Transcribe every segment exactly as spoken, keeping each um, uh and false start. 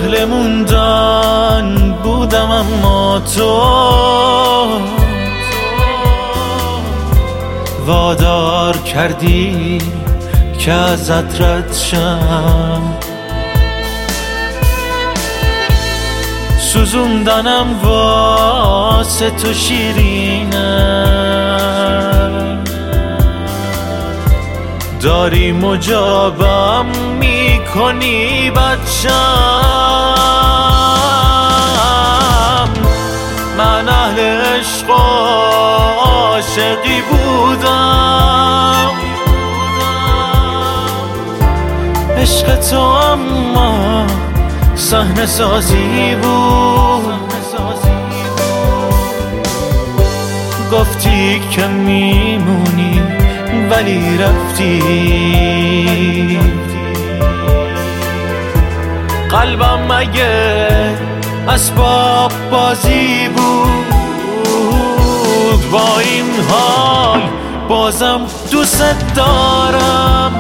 اهل موندن بودم اما تو وادار کردی که ازت رد شم. سوزوندنم واسه تو شیرینه، داری مجابم میکنی بچم. من اهل عشق و عاشقی بودم، عشق تو اما صحنه سازی بود. گفتی که میمونی ولی رفتی، قلبم مگه اسباب بازی بود؟ با این حال بازم دوست دارم.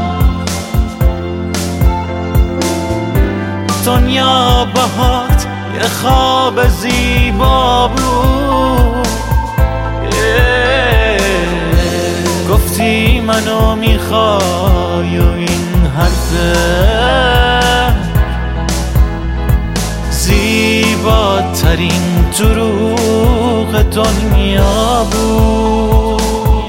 دنیا بهات یه خواب زیبا بود. گفتی منو میخوای و این حرفه زیباترین دروغ دنیا بود.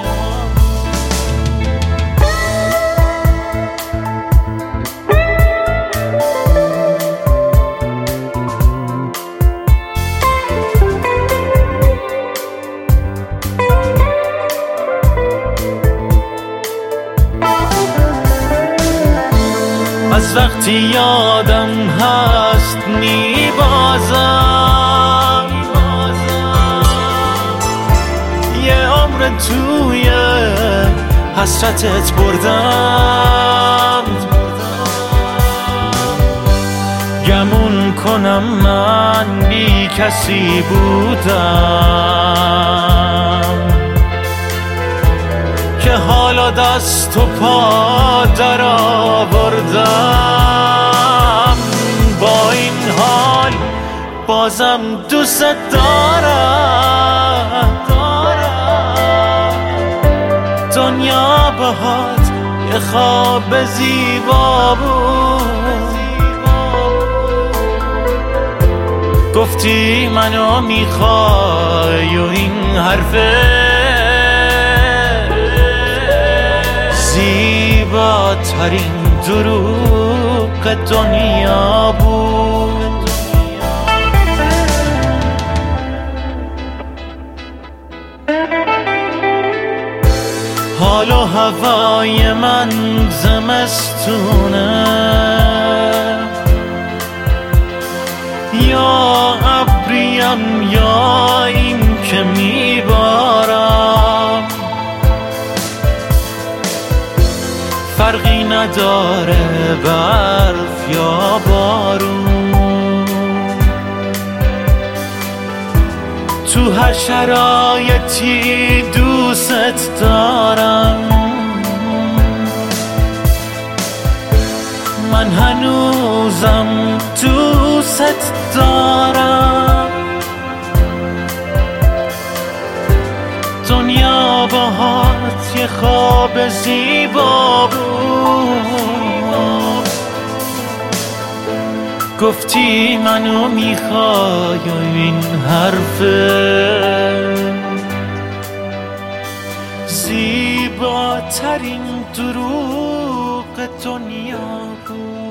از وقتی یادم هست میبازم، یه عمر توی حسرتت بردم. گمون کنم من بی کسی بودم که حالا دست و پا در آوردم. با این حال بازم دوست دارم. دنیا بهات یه خواب زیبا بود. گفتی منو میخوای و این حرفه زیباترین دروغ دنیا بود. حال و هوای من زمستونه، یا ابریم یا این که میبارم. فرقی نداره برف یا بارون، تو هر شرایطی دوست دارم. من هنوزم دوست دارم. دنیا باهات یه خواب زیبا بود. گفتی منو میخوای و این حرفه زیباترین دروغ دنیا بود.